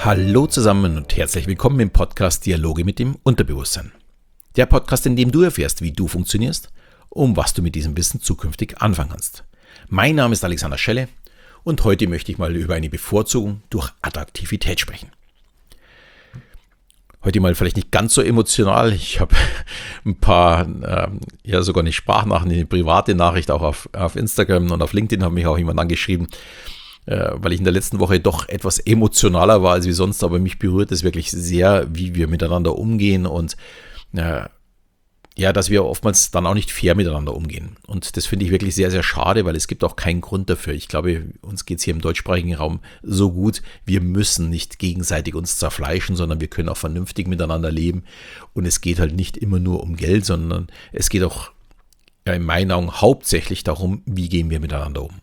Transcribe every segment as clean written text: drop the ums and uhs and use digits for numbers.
Hallo zusammen und herzlich willkommen im Podcast Dialoge mit dem Unterbewusstsein. Der Podcast, in dem du erfährst, wie du funktionierst und was du mit diesem Wissen zukünftig anfangen kannst. Mein Name ist Alexander Schelle und heute möchte ich mal über eine Bevorzugung durch Attraktivität sprechen. Heute mal vielleicht nicht ganz so emotional. Ich habe ein paar, sogar eine Sprachnachricht, eine private Nachricht auch auf Instagram und auf LinkedIn hat mich auch jemand angeschrieben, weil ich in der letzten Woche doch etwas emotionaler war als wie sonst, aber mich berührt es wirklich sehr, wie wir miteinander umgehen und dass wir oftmals dann auch nicht fair miteinander umgehen. Und das finde ich wirklich sehr, sehr schade, weil es gibt auch keinen Grund dafür. Ich glaube, uns geht es hier im deutschsprachigen Raum so gut, wir müssen nicht gegenseitig uns zerfleischen, sondern wir können auch vernünftig miteinander leben. Und es geht halt nicht immer nur um Geld, sondern es geht auch in meinen Augen hauptsächlich darum, wie gehen wir miteinander um.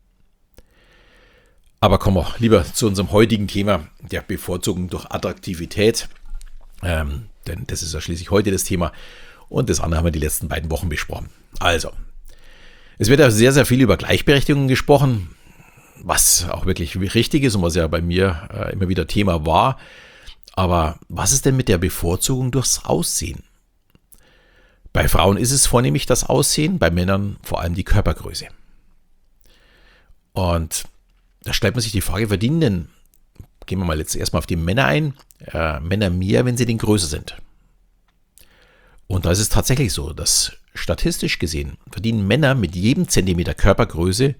Aber kommen wir lieber zu unserem heutigen Thema, der Bevorzugung durch Attraktivität. Denn das ist ja schließlich heute das Thema. Und das andere haben wir die letzten beiden Wochen besprochen. Also, es wird ja sehr, sehr viel über Gleichberechtigung gesprochen, was auch wirklich richtig ist und was ja bei mir immer wieder Thema war. Aber was ist denn mit der Bevorzugung durchs Aussehen? Bei Frauen ist es vornehmlich das Aussehen, bei Männern vor allem die Körpergröße. Und da stellt man sich die Frage, verdienen denn, gehen wir mal jetzt erstmal auf die Männer ein, Männer mehr, wenn sie denn größer sind? Und da ist es tatsächlich so, dass statistisch gesehen verdienen Männer mit jedem Zentimeter Körpergröße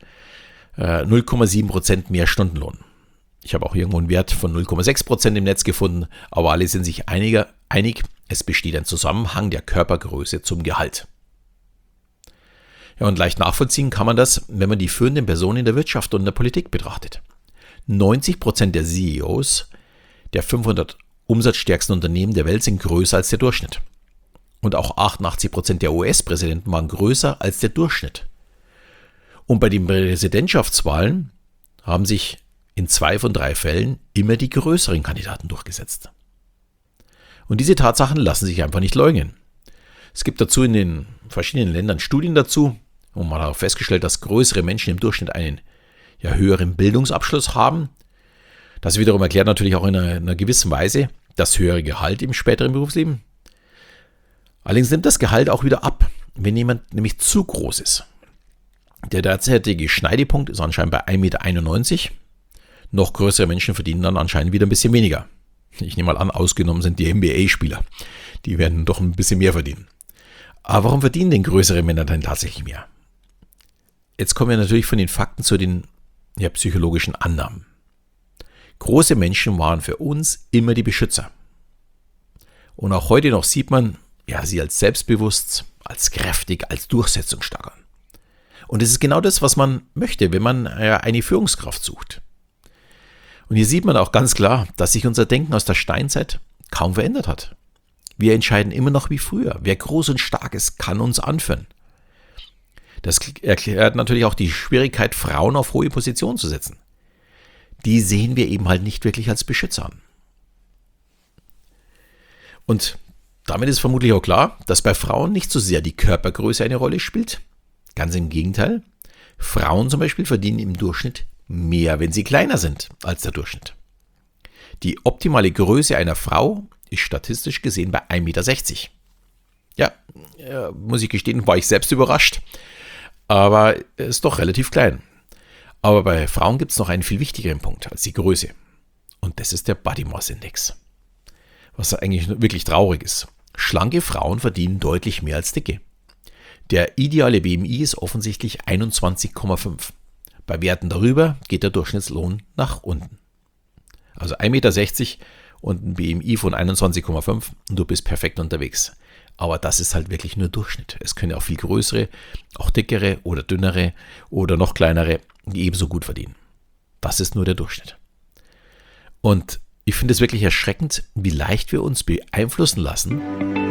0,7% mehr Stundenlohn. Ich habe auch irgendwo einen Wert von 0,6% im Netz gefunden, aber alle sind sich einig, es besteht ein Zusammenhang der Körpergröße zum Gehalt. Ja, und leicht nachvollziehen kann man das, wenn man die führenden Personen in der Wirtschaft und in der Politik betrachtet. 90% der CEOs der 500 umsatzstärksten Unternehmen der Welt sind größer als der Durchschnitt. Und auch 88% der US-Präsidenten waren größer als der Durchschnitt. Und bei den Präsidentschaftswahlen haben sich in 2 von 3 Fällen immer die größeren Kandidaten durchgesetzt. Und diese Tatsachen lassen sich einfach nicht leugnen. Es gibt dazu in den verschiedenen Ländern Studien dazu, und man hat auch festgestellt, dass größere Menschen im Durchschnitt einen höheren Bildungsabschluss haben. Das wiederum erklärt natürlich auch in einer gewissen Weise das höhere Gehalt im späteren Berufsleben. Allerdings nimmt das Gehalt auch wieder ab, wenn jemand nämlich zu groß ist. Der derzeitige Schneidepunkt ist anscheinend bei 1,91 Meter. Noch größere Menschen verdienen dann anscheinend wieder ein bisschen weniger. Ich nehme mal an, ausgenommen sind die NBA-Spieler. Die werden doch ein bisschen mehr verdienen. Aber warum verdienen denn größere Männer denn tatsächlich mehr? Jetzt kommen wir natürlich von den Fakten zu den psychologischen Annahmen. Große Menschen waren für uns immer die Beschützer. Und auch heute noch sieht man sie als selbstbewusst, als kräftig, als durchsetzungsstark an. Und es ist genau das, was man möchte, wenn man eine Führungskraft sucht. Und hier sieht man auch ganz klar, dass sich unser Denken aus der Steinzeit kaum verändert hat. Wir entscheiden immer noch wie früher. Wer groß und stark ist, kann uns anführen. Das erklärt natürlich auch die Schwierigkeit, Frauen auf hohe Positionen zu setzen. Die sehen wir eben halt nicht wirklich als Beschützer an. Und damit ist vermutlich auch klar, dass bei Frauen nicht so sehr die Körpergröße eine Rolle spielt. Ganz im Gegenteil. Frauen zum Beispiel verdienen im Durchschnitt mehr, wenn sie kleiner sind als der Durchschnitt. Die optimale Größe einer Frau ist statistisch gesehen bei 1,60 Meter. Ja, muss ich gestehen, war ich selbst überrascht, aber ist doch relativ klein. Aber bei Frauen gibt es noch einen viel wichtigeren Punkt als die Größe. Und das ist der Body Mass Index. Was eigentlich wirklich traurig ist. Schlanke Frauen verdienen deutlich mehr als dicke. Der ideale BMI ist offensichtlich 21,5. Bei Werten darüber geht der Durchschnittslohn nach unten. Also 1,60 Meter und ein BMI von 21,5 und du bist perfekt unterwegs. Aber das ist halt wirklich nur Durchschnitt. Es können auch viel größere, auch dickere oder dünnere oder noch kleinere, die ebenso gut verdienen. Das ist nur der Durchschnitt. Und ich finde es wirklich erschreckend, wie leicht wir uns beeinflussen lassen.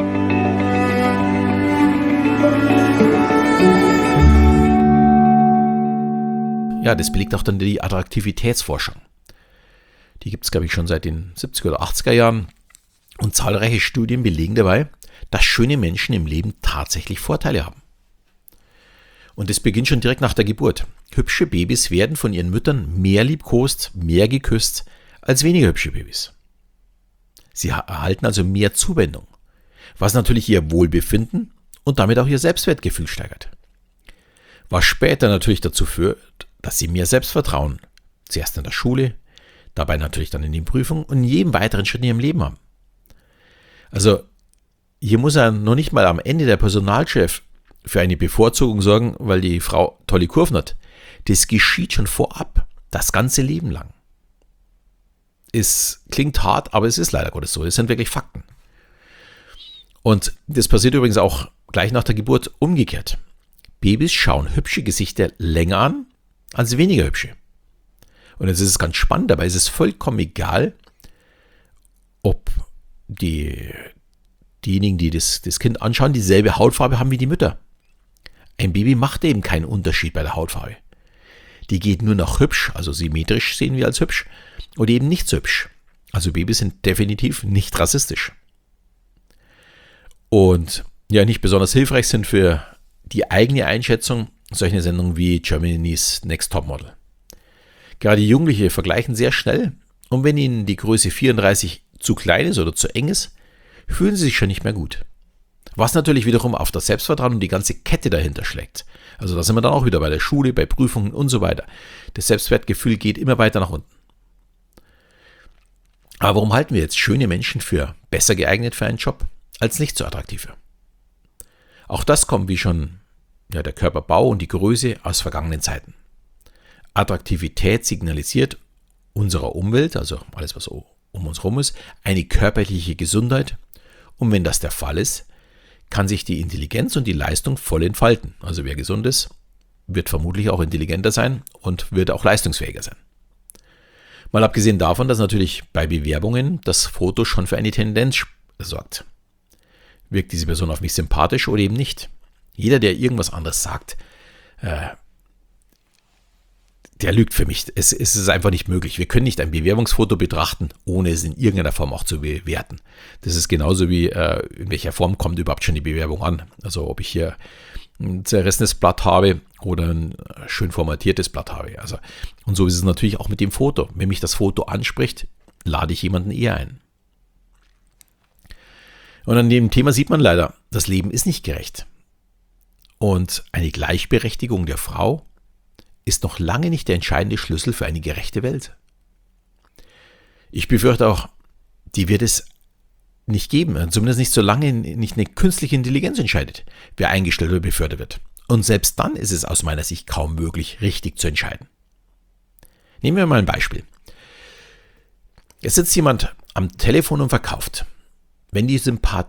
Ja, das belegt auch dann die Attraktivitätsforschung. Die gibt es, glaube ich, schon seit den 70er oder 80er Jahren. Und zahlreiche Studien belegen dabei, dass schöne Menschen im Leben tatsächlich Vorteile haben. Und das beginnt schon direkt nach der Geburt. Hübsche Babys werden von ihren Müttern mehr liebkost, mehr geküsst als weniger hübsche Babys. Sie erhalten also mehr Zuwendung, was natürlich ihr Wohlbefinden und damit auch ihr Selbstwertgefühl steigert. Was später natürlich dazu führt, dass sie mehr Selbstvertrauen, zuerst in der Schule, dabei natürlich dann in den Prüfungen und in jedem weiteren Schritt in ihrem Leben haben. Also hier muss er noch nicht mal am Ende der Personalchef für eine Bevorzugung sorgen, weil die Frau tolle Kurven hat. Das geschieht schon vorab, das ganze Leben lang. Es klingt hart, aber es ist leider Gottes so. Es sind wirklich Fakten. Und das passiert übrigens auch gleich nach der Geburt umgekehrt. Babys schauen hübsche Gesichter länger an als weniger hübsche. Und jetzt ist es ganz spannend, dabei ist es vollkommen egal, ob diejenigen, die das Kind anschauen, dieselbe Hautfarbe haben wie die Mütter. Ein Baby macht eben keinen Unterschied bei der Hautfarbe. Die geht nur nach hübsch, also symmetrisch sehen wir als hübsch, oder eben nicht so hübsch. Also Babys sind definitiv nicht rassistisch. Und ja, nicht besonders hilfreich sind für die eigene Einschätzung solche Sendungen wie Germany's Next Topmodel. Gerade Jugendliche vergleichen sehr schnell und wenn ihnen die Größe 34 zu klein ist oder zu eng ist, fühlen sie sich schon nicht mehr gut. Was natürlich wiederum auf das Selbstvertrauen und die ganze Kette dahinter schlägt. Also da sind wir dann auch wieder bei der Schule, bei Prüfungen und so weiter. Das Selbstwertgefühl geht immer weiter nach unten. Aber warum halten wir jetzt schöne Menschen für besser geeignet für einen Job als nicht so attraktive? Auch das kommt wie schon der Körperbau und die Größe aus vergangenen Zeiten. Attraktivität signalisiert unserer Umwelt, also alles was um uns herum ist, eine körperliche Gesundheit. Und wenn das der Fall ist, kann sich die Intelligenz und die Leistung voll entfalten. Also wer gesund ist, wird vermutlich auch intelligenter sein und wird auch leistungsfähiger sein. Mal abgesehen davon, dass natürlich bei Bewerbungen das Foto schon für eine Tendenz sorgt. Wirkt diese Person auf mich sympathisch oder eben nicht? Jeder, der irgendwas anderes sagt, der lügt für mich. Es ist einfach nicht möglich. Wir können nicht ein Bewerbungsfoto betrachten, ohne es in irgendeiner Form auch zu bewerten. Das ist genauso wie, in welcher Form kommt überhaupt schon die Bewerbung an. Also ob ich hier ein zerrissenes Blatt habe oder ein schön formatiertes Blatt habe. Also, und so ist es natürlich auch mit dem Foto. Wenn mich das Foto anspricht, lade ich jemanden eher ein. Und an dem Thema sieht man leider, das Leben ist nicht gerecht. Und eine Gleichberechtigung der Frau ist noch lange nicht der entscheidende Schlüssel für eine gerechte Welt. Ich befürchte auch, die wird es nicht geben, zumindest nicht solange nicht eine künstliche Intelligenz entscheidet, wer eingestellt oder befördert wird. Und selbst dann ist es aus meiner Sicht kaum möglich, richtig zu entscheiden. Nehmen wir mal ein Beispiel. Es sitzt jemand am Telefon und verkauft. Wenn die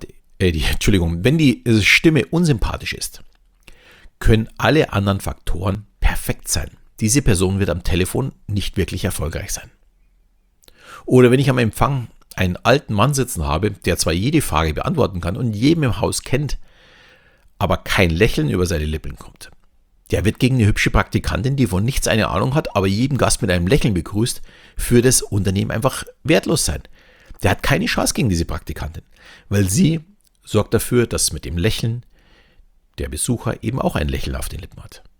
Stimme unsympathisch ist, können alle anderen Faktoren perfekt sein. Diese Person wird am Telefon nicht wirklich erfolgreich sein. Oder wenn ich am Empfang einen alten Mann sitzen habe, der zwar jede Frage beantworten kann und jeden im Haus kennt, aber kein Lächeln über seine Lippen kommt. Der wird gegen eine hübsche Praktikantin, die von nichts eine Ahnung hat, aber jeden Gast mit einem Lächeln begrüßt, für das Unternehmen einfach wertlos sein. Der hat keine Chance gegen diese Praktikantin, weil sie sorgt dafür, dass mit dem Lächeln der Besucher eben auch ein Lächeln auf den Lippen hat.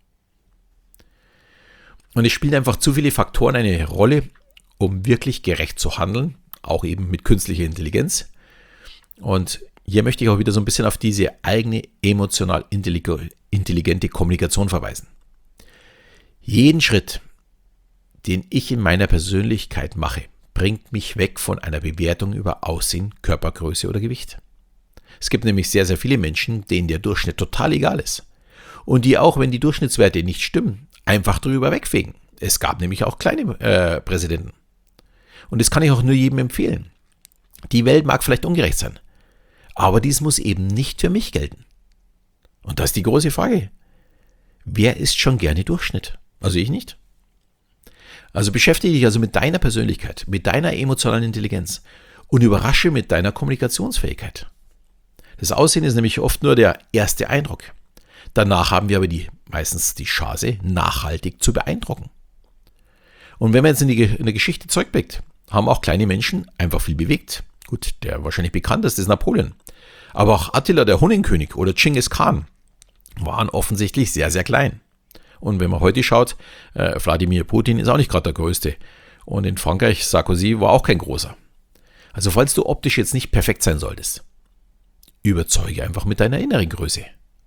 Und es spielen einfach zu viele Faktoren eine Rolle, um wirklich gerecht zu handeln, auch eben mit künstlicher Intelligenz. Und hier möchte ich auch wieder so ein bisschen auf diese eigene emotional intelligente Kommunikation verweisen. Jeden Schritt, den ich in meiner Persönlichkeit mache, bringt mich weg von einer Bewertung über Aussehen, Körpergröße oder Gewicht. Es gibt nämlich sehr, sehr viele Menschen, denen der Durchschnitt total egal ist. Und die auch, wenn die Durchschnittswerte nicht stimmen, einfach drüber wegfegen. Es gab nämlich auch kleine Präsidenten. Und das kann ich auch nur jedem empfehlen. Die Welt mag vielleicht ungerecht sein, aber dies muss eben nicht für mich gelten. Und das ist die große Frage. Wer ist schon gerne Durchschnitt? Also ich nicht. Also beschäftige dich also mit deiner Persönlichkeit, mit deiner emotionalen Intelligenz und überrasche mit deiner Kommunikationsfähigkeit. Das Aussehen ist nämlich oft nur der erste Eindruck. Danach haben wir aber meistens die Chance, nachhaltig zu beeindrucken. Und wenn man jetzt in der Geschichte zurückblickt, haben auch kleine Menschen einfach viel bewegt. Gut, der wahrscheinlich bekannteste ist Napoleon. Aber auch Attila, der Hunnenkönig, oder Genghis Khan waren offensichtlich sehr, sehr klein. Und wenn man heute schaut, Wladimir Putin ist auch nicht gerade der Größte. Und in Frankreich, Sarkozy war auch kein großer. Also falls du optisch jetzt nicht perfekt sein solltest, überzeuge einfach mit deiner inneren Größe.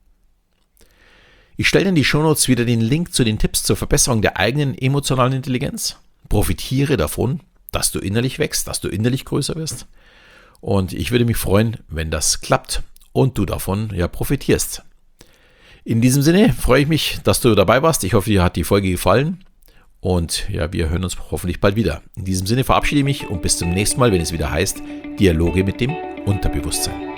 Ich stelle in die Shownotes wieder den Link zu den Tipps zur Verbesserung der eigenen emotionalen Intelligenz. Profitiere davon, dass du innerlich wächst, dass du innerlich größer wirst. Und ich würde mich freuen, wenn das klappt und du davon profitierst. In diesem Sinne freue ich mich, dass du dabei warst. Ich hoffe, dir hat die Folge gefallen. Und wir hören uns hoffentlich bald wieder. In diesem Sinne verabschiede ich mich und bis zum nächsten Mal, wenn es wieder heißt, Dialoge mit dem Unterbewusstsein.